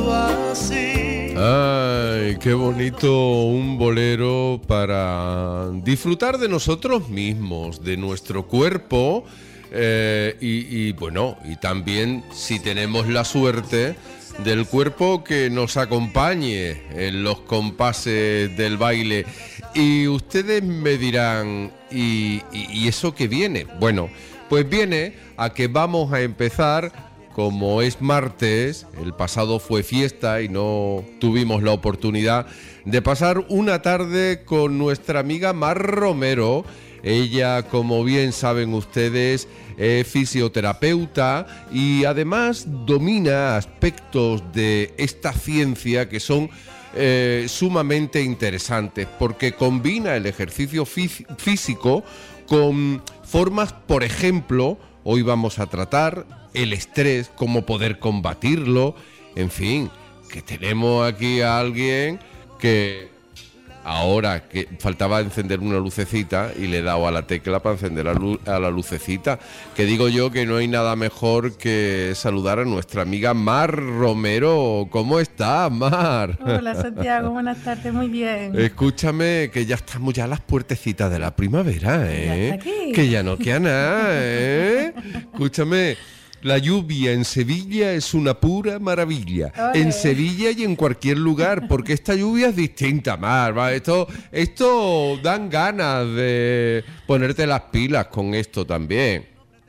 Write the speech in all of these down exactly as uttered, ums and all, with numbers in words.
todo así. Ay, qué bonito un bolero para disfrutar de nosotros mismos, de nuestro cuerpo eh, y, y bueno, y también si tenemos la suerte del cuerpo que nos acompañe en los compases del baile. Y ustedes me dirán, ¿y, y, y eso qué viene? Bueno, pues viene a que vamos a empezar, como es martes, el pasado fue fiesta y no tuvimos la oportunidad de pasar una tarde con nuestra amiga Mar Romero. Ella, como bien saben ustedes, es fisioterapeuta y además domina aspectos de esta ciencia que son eh, sumamente interesantes, porque combina el ejercicio fí- físico con formas, por ejemplo, hoy vamos a tratar el estrés, cómo poder combatirlo, en fin, que tenemos aquí a alguien que ahora que faltaba encender una lucecita y le he dado a la tecla para encender la lu- a la lucecita, que digo yo que no hay nada mejor que saludar a nuestra amiga Mar Romero. ¿Cómo estás, Mar? Hola, Santiago, buenas tardes, muy bien. Escúchame, que ya estamos ya a las puertecitas de la primavera, ¿eh? Ya está aquí. Que ya no queda nada, ¿eh? Escúchame, la lluvia en Sevilla es una pura maravilla. Ole. En Sevilla y en cualquier lugar, porque esta lluvia es distinta, Mar, ¿va? Esto, esto dan ganas de ponerte las pilas con esto también.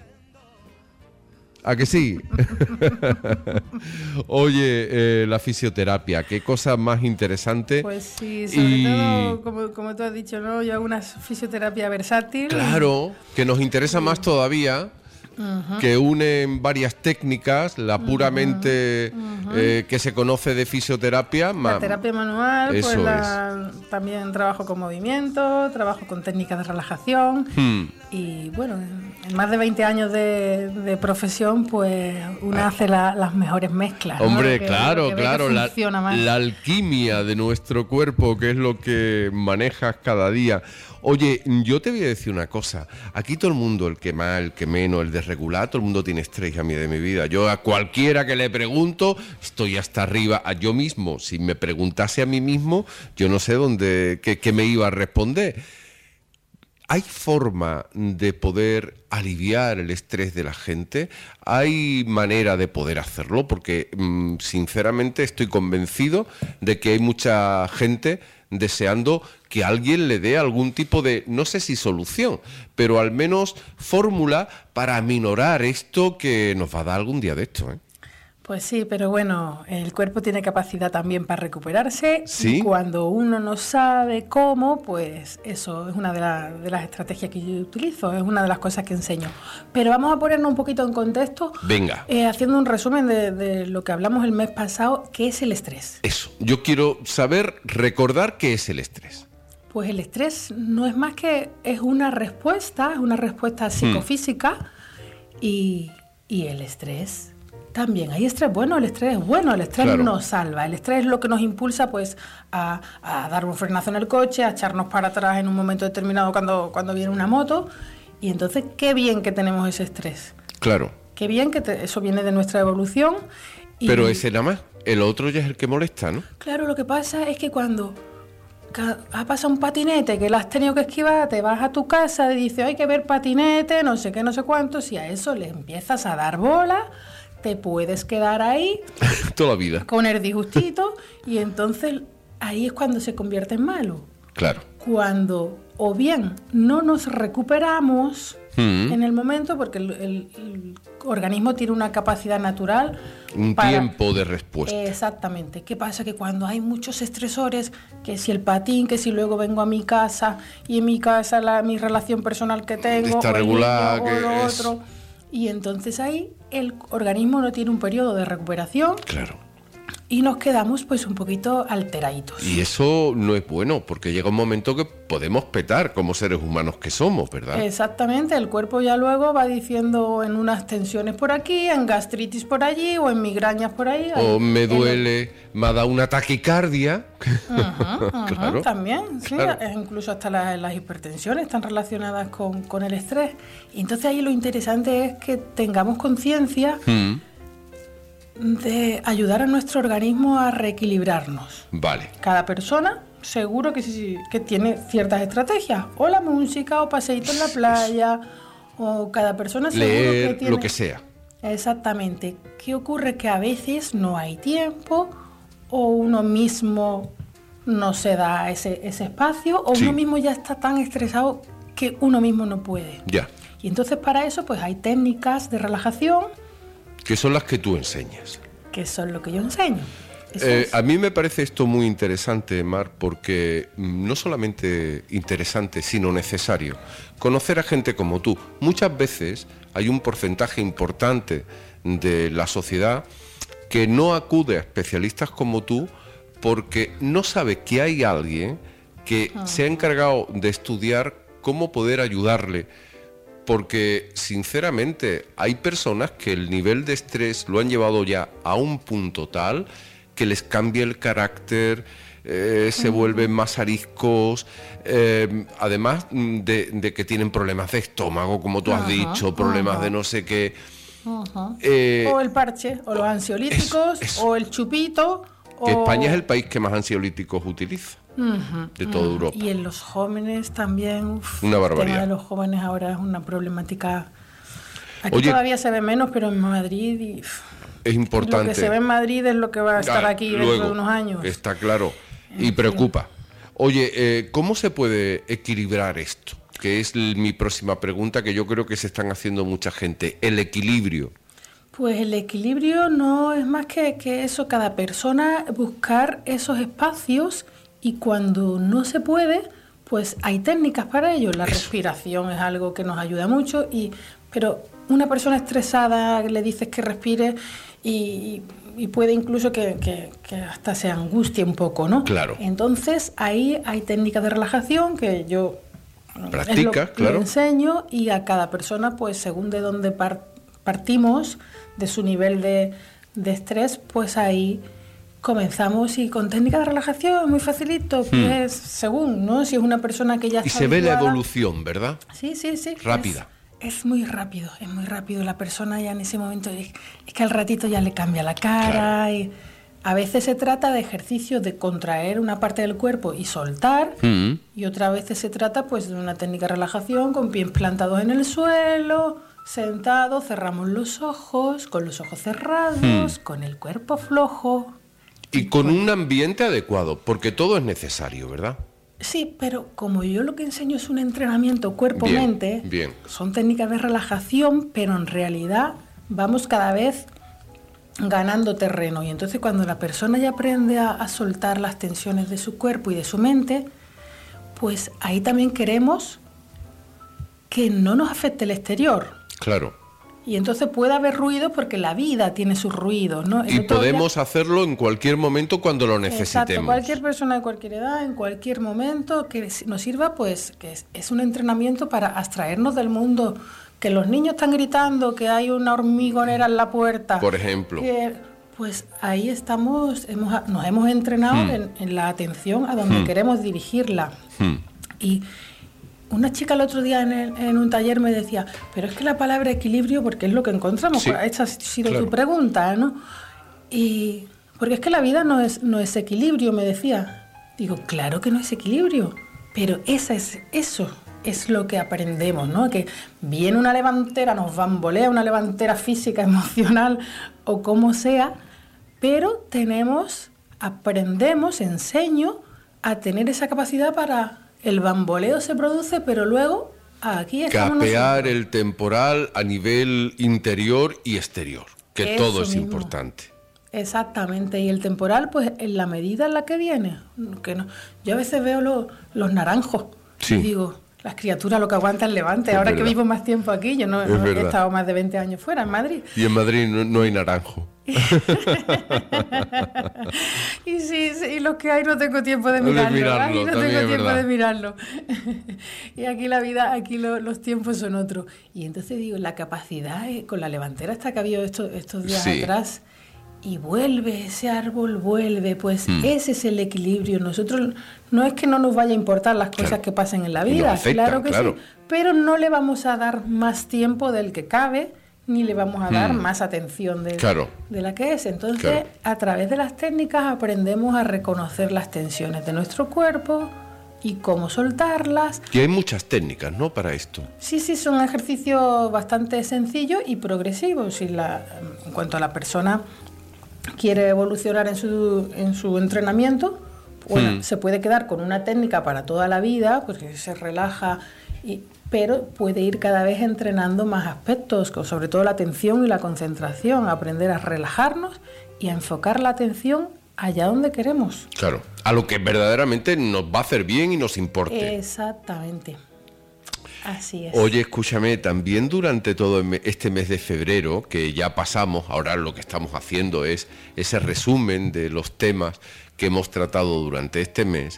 ¿A que sí? Oye, eh, la fisioterapia, qué cosa más interesante. Pues sí, sobre Y- todo, como, como tú has dicho, ¿no? Yo hago una fisioterapia versátil. Claro, que nos interesa más todavía, que unen varias técnicas, la puramente eh, que se conoce de fisioterapia. La ma- terapia manual, pues Eso la- también trabajo con movimiento, trabajo con técnicas de relajación Hmm. y bueno, en en más de veinte años de, de profesión, pues una hace la- las mejores mezclas. ¿no? Hombre, Lo que- claro, lo que ve que claro, la, funciona más. la alquimia de nuestro cuerpo, que es lo que manejas cada día. Oye, yo te voy a decir una cosa, aquí todo el mundo, el que más, el que menos, el desregulado, todo el mundo tiene estrés a mí de mi vida. Yo a cualquiera que le pregunto, estoy hasta arriba, a yo mismo, si me preguntase a mí mismo, yo no sé dónde, qué, qué me iba a responder. ¿Hay forma de poder aliviar el estrés de la gente? ¿Hay manera de poder hacerlo? Porque mm, sinceramente estoy convencido de que hay mucha gente deseando que alguien le dé algún tipo de, no sé si solución, pero al menos fórmula para aminorar esto que nos va a dar algún día de esto, ¿eh? Pues sí, pero bueno, el cuerpo tiene capacidad también para recuperarse. ¿Sí? Y cuando uno no sabe cómo, pues eso es una de, la- de las estrategias que yo utilizo, es una de las cosas que enseño. Pero vamos a ponernos un poquito en contexto, Venga. eh, haciendo un resumen de, de lo que hablamos el mes pasado, que es el estrés. Eso, yo quiero saber, recordar qué es el estrés. Pues el estrés no es más que, es una respuesta, es una respuesta psicofísica y, y el estrés... También hay estrés bueno, el estrés es bueno, el estrés Claro. nos salva, el estrés es lo que nos impulsa pues a, a dar un frenazo en el coche, a echarnos para atrás en un momento determinado cuando, cuando viene una moto y entonces qué bien que tenemos ese estrés, Claro, qué bien que te- eso viene de nuestra evolución. Y, pero ese nada más, el otro ya es el que molesta, ¿no? Claro, lo que pasa es que cuando ca- ha pasado un patinete que lo has tenido que esquivar, te vas a tu casa y dices hay que ver patinete, no sé qué, no sé cuánto, si a eso le empiezas a dar bola, te puedes quedar ahí Toda la vida. con el disgustito y entonces ahí es cuando se convierte en malo. Claro. Cuando o bien no nos recuperamos Mm. en el momento porque el, el- el organismo tiene una capacidad natural. Un para- tiempo de respuesta. Exactamente. ¿Qué pasa? Que cuando hay muchos estresores, que si el patín, que si luego vengo a mi casa y en mi casa la, mi relación personal que tengo, Está o el regular, niño, o que lo es- otro. Y entonces ahí el organismo no tiene un periodo de recuperación Claro. y nos quedamos pues un poquito alteraditos. Y eso no es bueno, porque llega un momento que podemos petar como seres humanos que somos, ¿verdad? Exactamente, el cuerpo ya luego va diciendo en unas tensiones por aquí, en gastritis por allí o en migrañas por ahí. O Ahí, me en el- duele, me ha dado una taquicardia. Ajá, ajá, Claro. también, sí, Claro. eh, incluso hasta las, las hipertensiones están relacionadas con, con el estrés. Y entonces ahí lo interesante es que tengamos conciencia Mm. de ayudar a nuestro organismo a reequilibrarnos. Vale. Cada persona seguro que sí, que tiene ciertas estrategias, o la música, o paseíto en la playa, o cada persona seguro Leer, que tiene... lo que sea. Exactamente. ¿Qué ocurre? Que a veces no hay tiempo, o uno mismo no se da ese, ese espacio, o Sí. uno mismo ya está tan estresado que uno mismo no puede. Ya. Y entonces para eso pues hay técnicas de relajación, Que son las que tú enseñas. que son lo que yo enseño. Eso Eh, es. a mí me parece esto muy interesante, Mar, porque mm, no solamente interesante, sino necesario. Conocer a gente como tú. Muchas veces hay un porcentaje importante de la sociedad que no acude a especialistas como tú porque no sabe que hay alguien que Ah. se ha encargado de estudiar cómo poder ayudarle. Porque, sinceramente, hay personas que el nivel de estrés lo han llevado ya a un punto tal que les cambia el carácter, eh, se vuelven más ariscos, eh, además de, de que tienen problemas de estómago, como tú has Ajá, dicho, problemas ajá. de no sé qué. Ajá. eh, O el parche, o los ansiolíticos, eso, eso. o el chupito. Que o... España es el país que más ansiolíticos utiliza Ujú, de toda ujú. Europa. Y en los jóvenes también. Uf, Una El barbaridad. tema de los jóvenes ahora es una problemática. Aquí Oye, todavía se ve menos, pero en Madrid. Y, uf, es importante. Lo que se ve en Madrid es lo que va a estar Ah, aquí dentro luego, de unos años. Está claro. Y fin. preocupa. Oye, eh, ¿cómo se puede equilibrar esto? Que es l- mi próxima pregunta, que yo creo que se están haciendo mucha gente. El equilibrio. Pues el equilibrio no es más que, que eso, cada persona buscar esos espacios, y cuando no se puede, pues hay técnicas para ello. La Eso. respiración es algo que nos ayuda mucho, y pero una persona estresada le dices que respire y, y puede incluso que, que- que hasta se angustie un poco, ¿no? Claro. Entonces ahí hay técnicas de relajación que yo Practicas, es lo- claro. lo enseño, y a cada persona, pues según de dónde par- partimos, de su nivel de, de estrés, pues ahí comenzamos, y con técnicas de relajación muy facilito, pues según, ¿no? Si es una persona que ya Hmm. Y está se ve la habituada. evolución, ¿verdad? Sí, sí, sí. Rápida. Es, es muy rápido, es muy rápido. La persona ya en ese momento, es, es que al ratito ya le cambia la cara. Y a veces se trata de ejercicios de contraer una parte del cuerpo y soltar, Mm. y otras veces se trata pues de una técnica de relajación con pies plantados en el suelo, sentados, cerramos los ojos, con los ojos cerrados, con el cuerpo flojo. Y con un ambiente adecuado, porque todo es necesario, ¿verdad? Sí, pero como yo lo que enseño es un entrenamiento cuerpo-mente, Bien, bien. son técnicas de relajación, pero en realidad vamos cada vez ganando terreno. Y entonces cuando la persona ya aprende a, a soltar las tensiones de su cuerpo y de su mente, pues ahí también queremos que no nos afecte el exterior. Claro. Y entonces puede haber ruido porque la vida tiene sus ruidos, ¿no? El Y otro día- podemos hacerlo en cualquier momento cuando lo Exacto, necesitemos. cualquier persona de cualquier edad, en cualquier momento que nos sirva, pues que es, es un entrenamiento para abstraernos del mundo, que los niños están gritando, que hay una hormigonera en la puerta. Por ejemplo. que, pues ahí estamos, hemos, nos hemos entrenado Hmm. en, en la atención a donde Hmm. queremos dirigirla. Hmm. Y una chica el otro día en, el- en un taller me decía, pero es que la palabra equilibrio, porque es lo que encontramos, Sí, esa ha sido claro. tu pregunta, ¿no? Y porque es que la vida no es, no es equilibrio, me decía. Digo, claro que no es equilibrio, pero esa es, eso es lo que aprendemos, ¿no? Que viene una levantera, nos bambolea una levantera física, emocional o como sea, pero tenemos, aprendemos, enseño a tener esa capacidad para... El bamboleo se produce, pero luego aquí estamos Capear nosotros. el temporal a nivel interior y exterior, que Eso todo es mismo. importante. Exactamente, y el temporal, pues en la medida en la que viene. Que no. Yo a veces veo lo- los naranjos Sí. y digo, las criaturas lo que aguantan levante. Es Ahora verdad. que vivo más tiempo aquí, yo no, Es no he verdad. estado más de veinte años fuera, en Madrid. Y en Madrid no, no hay naranjo. Y sí, sí, y los que hay no tengo tiempo de De mirarlo. mirarlo, Aquí no también tengo es tiempo verdad. de mirarlo. Y aquí la vida, aquí lo- los tiempos son otros. Y entonces digo, la capacidad eh, con la levantera esta que ha habido estos, estos días Sí. atrás, y vuelve, ese árbol vuelve, pues Mm. ese es el equilibrio. Nosotros no es que no nos vaya a importar las cosas Claro. que pasen en la Y nos vida, afectan, claro que claro. sí, pero no le vamos a dar más tiempo del que cabe, ni le vamos a dar Mm. más atención de, Claro. de la que es. Entonces, Claro. a través de las técnicas aprendemos a reconocer las tensiones de nuestro cuerpo y cómo soltarlas. Y hay muchas técnicas, ¿no?, para esto. Sí, sí, son ejercicios bastante sencillos y progresivos. Si la, en cuanto a la persona quiere evolucionar en su, en su entrenamiento, bueno, Mm. se puede quedar con una técnica para toda la vida, porque se relaja, y, pero puede ir cada vez entrenando más aspectos, con- sobre todo la atención y la concentración, aprender a relajarnos y a enfocar la atención allá donde queremos. Claro. A lo que verdaderamente nos va a hacer bien y nos importe. Exactamente. Así es. Oye, escúchame, también durante todo el me- este mes de febrero, que ya pasamos, ahora lo que estamos haciendo es ese resumen de los temas que hemos tratado durante este mes,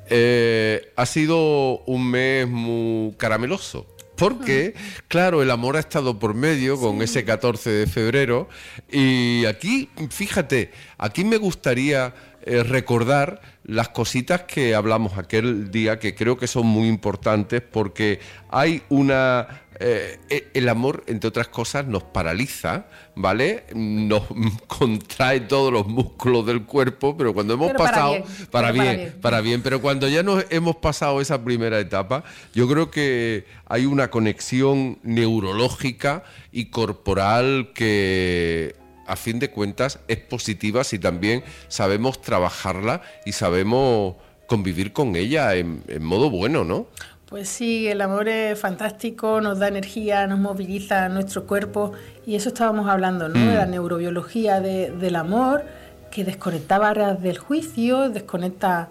eh, ha sido un mes muy carameloso. Porque, claro, el amor ha estado por medio con ese catorce de febrero. Y aquí, fíjate, aquí me gustaría eh, recordar las cositas que hablamos aquel día, que creo que son muy importantes, porque hay una... eh, eh, el amor, entre otras cosas, nos paraliza, ¿vale? Nos contrae todos los músculos del cuerpo, pero cuando hemos Pero para pasado... bien, para pero para bien, bien. para bien, pero cuando ya nos hemos pasado esa primera etapa, yo creo que hay una conexión neurológica y corporal que, a fin de cuentas, es positiva si también sabemos trabajarla y sabemos convivir con ella en, en modo bueno, ¿no? Pues sí, el amor es fantástico, nos da energía, nos moviliza nuestro cuerpo y eso estábamos hablando, ¿no? Mm. De la neurobiología de- del amor, que desconecta barreras del juicio, desconecta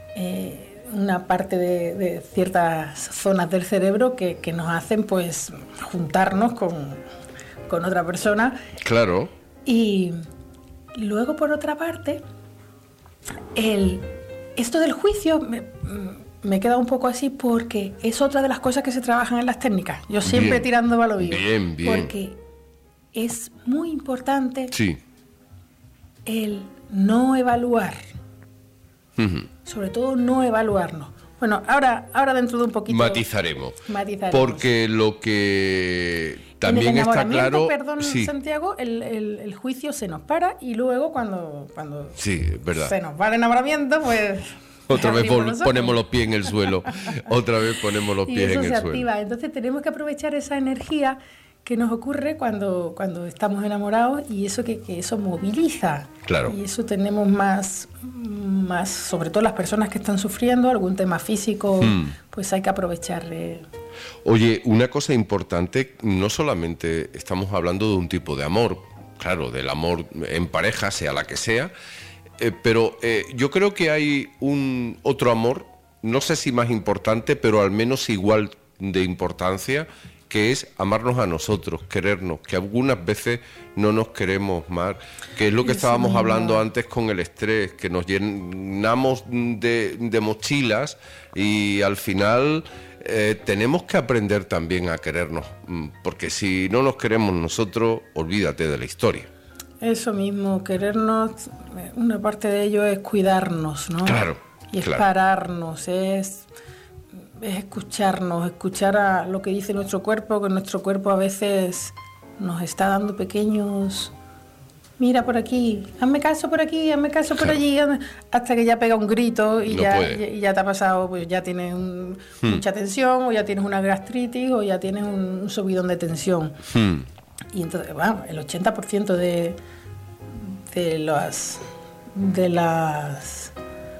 eh, una parte de, de ciertas zonas del cerebro que, que nos hacen pues juntarnos con, con otra persona. Claro. Y luego, por otra parte, el, esto del juicio me, me queda un poco así porque es otra de las cosas que se trabajan en las técnicas. Yo siempre Bien, tirando a lo vivo. bien, bien. Porque es muy importante Sí. el no evaluar, Ujú. sobre todo no evaluarnos. Bueno, ahora, ahora dentro de un poquito... Matizaremos. matizaremos. Porque lo que En también el está enamoramiento, claro... perdón, sí, Santiago, el, el- el juicio se nos para y luego cuando, cuando sí, es verdad. se nos va el enamoramiento, pues... Otra vez abrimos vol- los ojos. ponemos los pies en el suelo. Otra vez ponemos los Y pies eso en se el suelo. activa. Entonces tenemos que aprovechar esa energía que nos ocurre cuando, cuando estamos enamorados y eso que, que eso moviliza. Claro. Y eso tenemos más, más, sobre todo las personas que están sufriendo algún tema físico, Hmm. pues hay que aprovecharle. Oye, una cosa importante, no solamente estamos hablando de un tipo de amor, claro, del amor en pareja, sea la que sea, eh, pero eh, yo creo que hay un otro amor, no sé si más importante, pero al menos igual de importancia, que es amarnos a nosotros, querernos, que algunas veces no nos queremos más, que es lo que Eso estábamos mismo. hablando antes con el estrés, que nos llenamos de, de mochilas y al final eh, tenemos que aprender también a querernos, mm, porque si no nos queremos nosotros, olvídate de la historia. Eso mismo, querernos, eh, una parte de ello es cuidarnos, ¿no? Claro, Y es claro. pararnos, es, es escucharnos, escuchar a lo que dice nuestro cuerpo, que nuestro cuerpo a veces nos está dando pequeños... Mira por aquí, hazme caso por aquí, hazme caso por Claro. allí, hazme- hasta que ya pega un grito y, No ya, puede. y ya te ha pasado, pues ya tienes un- Hmm. mucha tensión, o ya tienes una gastritis, o ya tienes un, un subidón de tensión. Hmm. Y entonces, bueno, el ochenta por ciento de, de las de las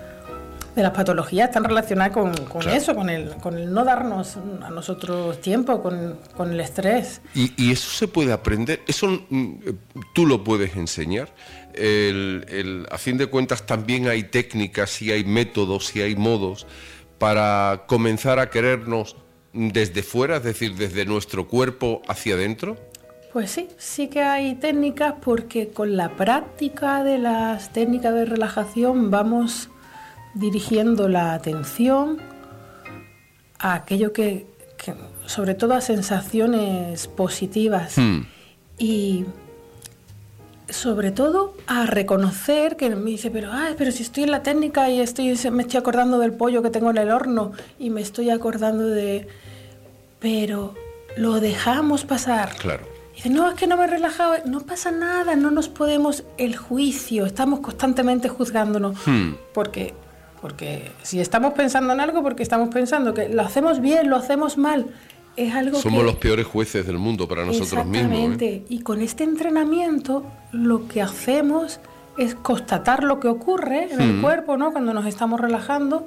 de las patologías están relacionadas con, con Claro. eso, con el, con el no darnos a nosotros tiempo, con, con el estrés. Y, y eso se puede aprender, eso mm, eh, tú lo puedes enseñar. El- el- a fin de cuentas también hay técnicas, y hay métodos, y hay modos para comenzar a querernos desde fuera, es decir, desde nuestro cuerpo hacia adentro. Pues sí, sí que hay técnicas porque con la práctica de las técnicas de relajación vamos dirigiendo la atención a aquello que, que sobre todo a sensaciones positivas Hmm. y sobre todo a reconocer que me dice, pero ay, pero si estoy en la técnica y estoy me estoy acordando del pollo que tengo en el horno y me estoy acordando de... pero lo dejamos pasar. Claro. Dice, no, es que no me he relajado. No pasa nada, no nos podemos... El juicio, estamos constantemente juzgándonos. Hmm. Porque, porque si estamos pensando en algo, porque estamos pensando que lo hacemos bien, lo hacemos mal. Es algo Somos que... los peores jueces del mundo para nosotros mismos. Exactamente. ¿eh? Y con este entrenamiento lo que hacemos es constatar lo que ocurre en el hmm. cuerpo, ¿no? Cuando nos estamos relajando.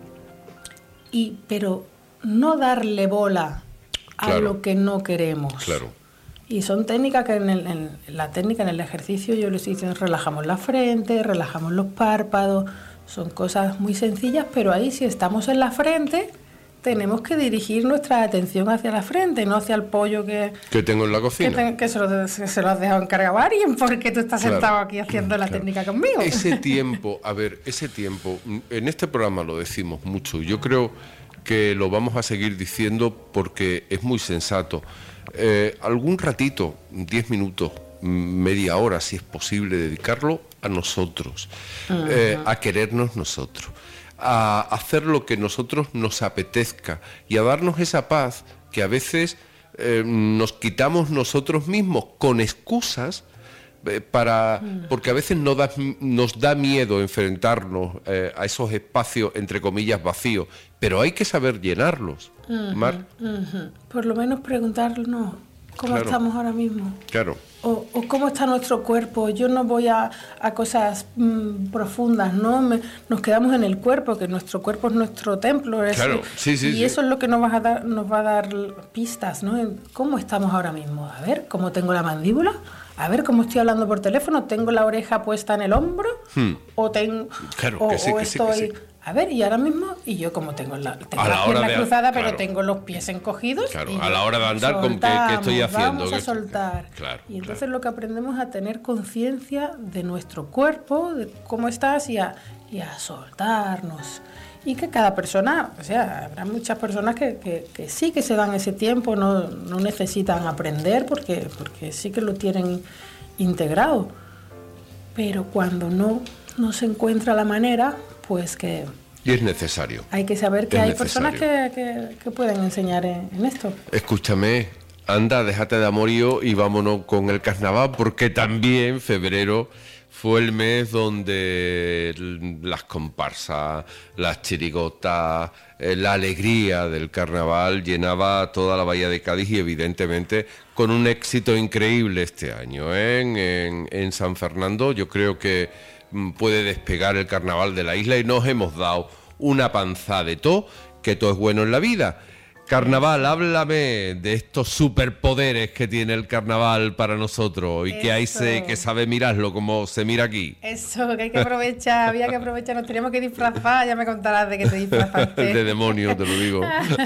Y, pero no darle bola a claro. lo que no queremos. Claro. Y son técnicas que en, el, en la técnica, en el ejercicio, yo les estoy diciendo, relajamos la frente, relajamos los párpados, son cosas muy sencillas, pero ahí si estamos en la frente, tenemos que dirigir nuestra atención hacia la frente, no hacia el pollo que... Que tengo en la cocina. Que, te, que se, lo, se lo has dejado encargado a alguien porque tú estás claro. sentado aquí haciendo la claro. técnica conmigo. Ese tiempo, a ver, ese tiempo, en este programa lo decimos mucho, yo creo que lo vamos a seguir diciendo porque es muy sensato. Eh, algún ratito, diez minutos, media hora, si es posible, dedicarlo a nosotros, uh-huh. eh, a querernos nosotros, a hacer lo que nosotros nos apetezca y a darnos esa paz que a veces eh, nos quitamos nosotros mismos con excusas eh, para uh-huh. porque a veces nos da, nos da miedo enfrentarnos eh, a esos espacios entre comillas vacíos, pero hay que saber llenarlos. Uh-huh, Mar. Uh-huh. Por lo menos preguntarnos cómo claro. estamos ahora mismo. Claro. O, o cómo está nuestro cuerpo. Yo no voy a, a cosas mmm, profundas, ¿no? Me, nos quedamos en el cuerpo, que nuestro cuerpo es nuestro templo. Es, claro, sí, sí. Y sí. eso es lo que nos va a dar, nos va a dar pistas, ¿no? ¿Cómo estamos ahora mismo? A ver, ¿cómo tengo la mandíbula? A ver, ¿cómo estoy hablando por teléfono? ¿Tengo la oreja puesta en el hombro? Hmm. ¿O, ten, claro, o, que sí, o que estoy...? Sí, que sí. A ver, y ahora mismo, y yo como tengo la, tengo a la, la pierna de, cruzada, claro. pero tengo los pies encogidos. Claro, y a la hora de andar, ¿con qué, qué estoy haciendo? Vamos a soltar. Claro, y entonces claro. lo que aprendemos a tener conciencia de nuestro cuerpo, de cómo estás, y a, y a soltarnos. Y que cada persona, o sea, habrá muchas personas que, que, que sí que se dan ese tiempo, no, no necesitan aprender porque, porque sí que lo tienen integrado. Pero cuando no, no se encuentra la manera, pues que... Y es necesario. Hay que saber que es hay necesario. personas que, que, que pueden enseñar en, en esto. Escúchame, anda, déjate de amorío y vámonos con el carnaval, porque también febrero fue el mes donde las comparsas, las chirigotas, eh, la alegría del carnaval llenaba toda la bahía de Cádiz y evidentemente con un éxito increíble este año, ¿eh? en, en, en San Fernando. Yo creo que puede despegar el carnaval de la isla y nos hemos dado una panza de todo, que todo es bueno en la vida. Carnaval, háblame de estos superpoderes que tiene el carnaval para nosotros y Eso. que hay se, que sabe mirarlo como se mira aquí. Eso, que hay que aprovechar, había que aprovechar, nos teníamos que disfrazar, ya me contarás de que te disfrazaste. De demonio, te lo digo.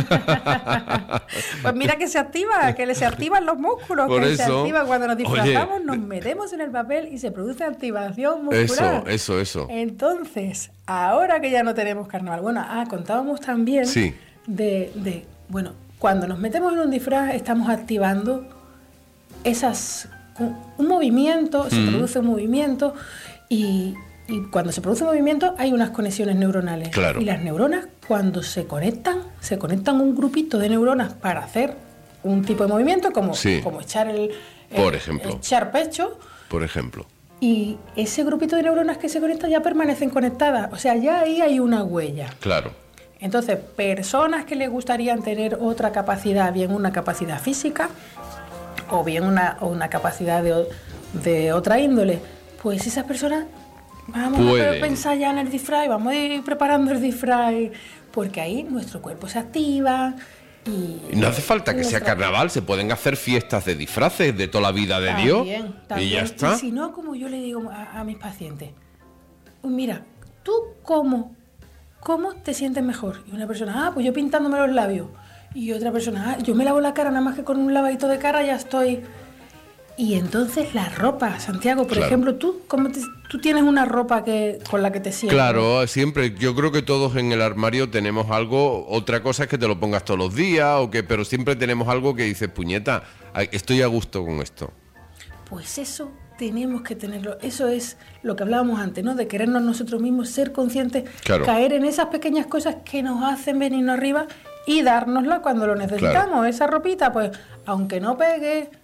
Pues mira que se activa, que se activan los músculos, Por que eso, se activa cuando nos disfrazamos, oye, nos metemos en el papel y se produce activación muscular. Eso, eso, eso. Entonces, ahora que ya no tenemos carnaval, bueno, ah, contábamos también sí. de... de Bueno, cuando nos metemos en un disfraz estamos activando esas un, un movimiento, mm. se produce un movimiento y, y cuando se produce un movimiento hay unas conexiones neuronales. Claro. Y las neuronas cuando se conectan, se conectan un grupito de neuronas para hacer un tipo de movimiento como, sí. como echar el, el Por ejemplo. echar pecho. Por ejemplo. Y ese grupito de neuronas que se conectan ya permanecen conectadas, o sea, ya ahí hay una huella. Claro. Entonces, personas que les gustaría tener otra capacidad, bien una capacidad física o bien una, o una capacidad de, de otra índole, pues esas personas vamos Pueden. a pensar ya en el disfraz, vamos a ir preparando el disfraz, porque ahí nuestro cuerpo se activa. Y no hace falta que sea carnaval, se pueden hacer fiestas de disfraces de toda la vida de también, Dios también. Y ya está. Y si no, como yo le digo a, a mis pacientes, mira, tú cómo ¿Cómo te sientes mejor? Y una persona, ah, pues yo pintándome los labios. Y otra persona, ah, yo me lavo la cara, nada más que con un lavadito de cara ya estoy. Y entonces la ropa, Santiago, por claro. ejemplo, tú cómo te, tú tienes una ropa que con la que te sientes. Claro, siempre. Yo creo que todos en el armario tenemos algo. Otra cosa es que te lo pongas todos los días, o que, pero siempre tenemos algo que dices, puñeta, estoy a gusto con esto. Pues eso tenemos que tenerlo. Eso es lo que hablábamos antes, ¿no? De querernos nosotros mismos, ser conscientes, claro. caer en esas pequeñas cosas que nos hacen venirnos arriba y dárnosla cuando lo necesitamos. Claro. Esa ropita, pues, aunque no pegue,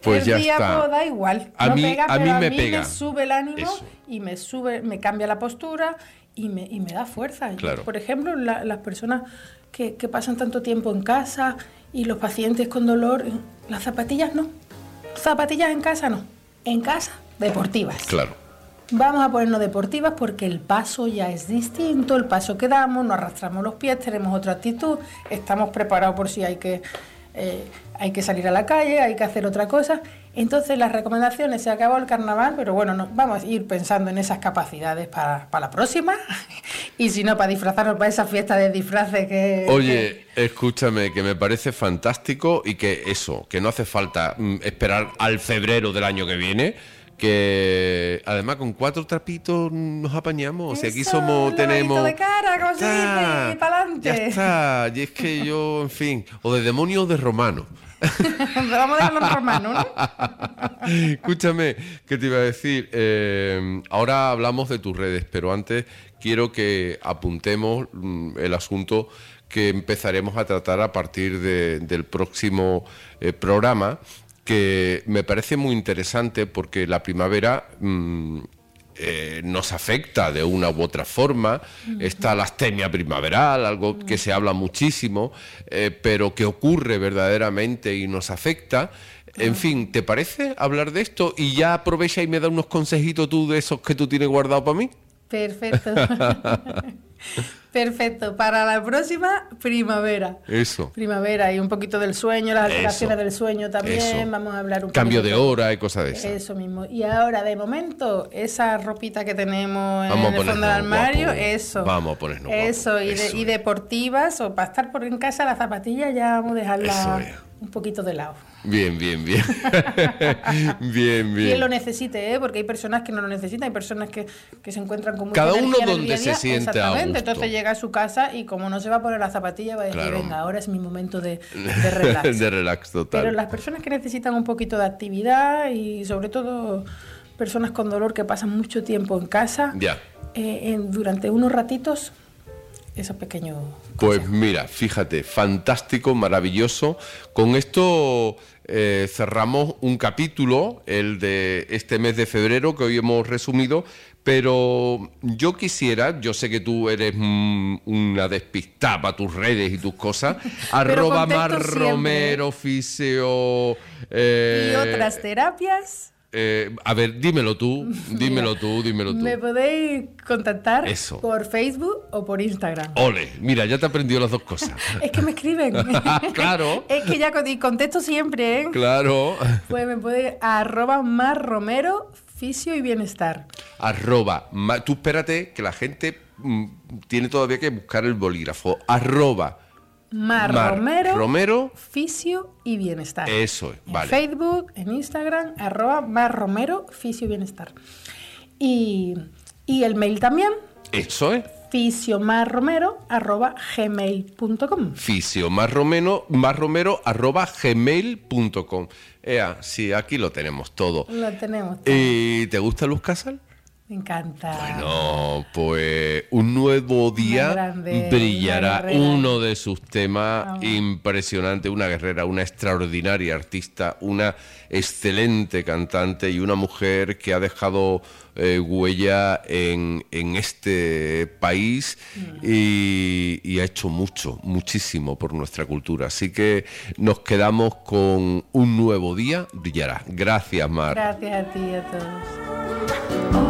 Pues el ya día está. pues, da igual. A no mí- pega, a mí pero me a mí pega. me sube el ánimo Eso. y me sube, me cambia la postura y me, y me da fuerza. Yo, Claro. por ejemplo, la- las personas que, que pasan tanto tiempo en casa y los pacientes con dolor, las zapatillas no. Zapatillas en casa no. En casa, deportivas. Claro. Vamos a ponernos deportivas porque el paso ya es distinto, el paso que damos, no arrastramos los pies, tenemos otra actitud, estamos preparados por si hay que, eh, hay que salir a la calle, hay que hacer otra cosa. Entonces las recomendaciones, se acabó el carnaval, pero bueno, no, vamos a ir pensando en esas capacidades para, para la próxima y si no, para disfrazarnos para esa fiesta de disfraces que... Oye, escúchame, que me parece fantástico y que eso, que no hace falta mm, esperar al febrero del año que viene, que además con cuatro trapitos nos apañamos. Si aquí Eso, somos, lavadito tenemos... de cara, como se dice, y pa'lante. Ya está, y es que yo, en fin, o de demonio o de romano. Vamos a dejarlo en romano, ¿no? Escúchame, ¿qué te iba a decir? Eh, ahora hablamos de tus redes, pero antes quiero que apuntemos mm, el asunto que empezaremos a tratar a partir de- del próximo eh, programa, que me parece muy interesante porque la primavera mm, eh, nos afecta de una u otra forma. Está la astenia primaveral, algo que se habla muchísimo, eh, pero que ocurre verdaderamente y nos afecta. En fin, ¿te parece hablar de esto? Y ya aprovecha y me da unos consejitos tú de esos que tú tienes guardado para mí. Perfecto. Perfecto. Para la próxima, primavera. Eso. Primavera y un poquito del sueño, las alteraciones Eso. del sueño también. Eso. Vamos a hablar un Cambio de poquito hora y cosas de esas. Eso mismo. Y ahora, de momento, esa ropita que tenemos Vamos a en el fondo del ponernos armario, guapos. eso. Vamos a ponernos Eso, guapos. y, de- Eso y es. deportivas, o para estar por en casa, las zapatillas ya vamos a dejarla Eso es. un poquito de lado. Bien, bien, bien. Bien, bien. Quien lo necesite, ¿eh? Porque hay personas que no lo necesitan, hay personas que, que se encuentran con mucha Cada uno energía en el donde día a se día. siente a Exactamente. gusto. Entonces llega a su casa y como no se va a poner la zapatilla, va a decir, Claro. venga, ahora es mi momento de, de relax. De relax total. Pero las personas que necesitan un poquito de actividad y sobre todo personas con dolor que pasan mucho tiempo en casa, Ya. eh, en- durante unos ratitos, esos pequeños... Pues consejos. mira, fíjate, fantástico, maravilloso. Con esto eh, cerramos un capítulo, el de este mes de febrero, que hoy hemos resumido, pero yo quisiera, yo sé que tú eres mm, una despistada para tus redes y tus cosas, arroba contesto Mar siempre, Romero, fisio... eh, Y otras terapias... eh, a ver, dímelo tú, dímelo tú, dímelo tú. Me podéis contactar Eso. por Facebook o por Instagram. Ole, mira, ya te he aprendido las dos cosas. Es que me escriben. Claro. Es que ya con- y contesto siempre, ¿eh? Claro. Pues me puede arroba más Romero, fisio y bienestar. Arroba, ma- tú espérate que la gente mm, tiene todavía que buscar el bolígrafo. Arroba Mar, Mar Romero, Romero. fisio y bienestar. Eso es, En vale. Facebook, en Instagram, arroba Mar Romero, fisio y bienestar. Y, y el mail también, Eso es. fisiomarromero arroba gmail punto com. Fisio más romero, más romero arroba gmail punto com. Ea, sí, aquí lo tenemos todo. Lo tenemos. todo. ¿Y te gusta Luz Casal? Me encanta. Bueno, pues un nuevo día Una grande, brillará una guerrera. uno de sus temas Vamos. impresionantes, una guerrera, una extraordinaria artista, una excelente cantante y una mujer que ha dejado eh, huella en, en este país y, y ha hecho mucho, muchísimo por nuestra cultura. Así que nos quedamos con un nuevo día brillará. Gracias, Mar. Gracias a ti y a todos.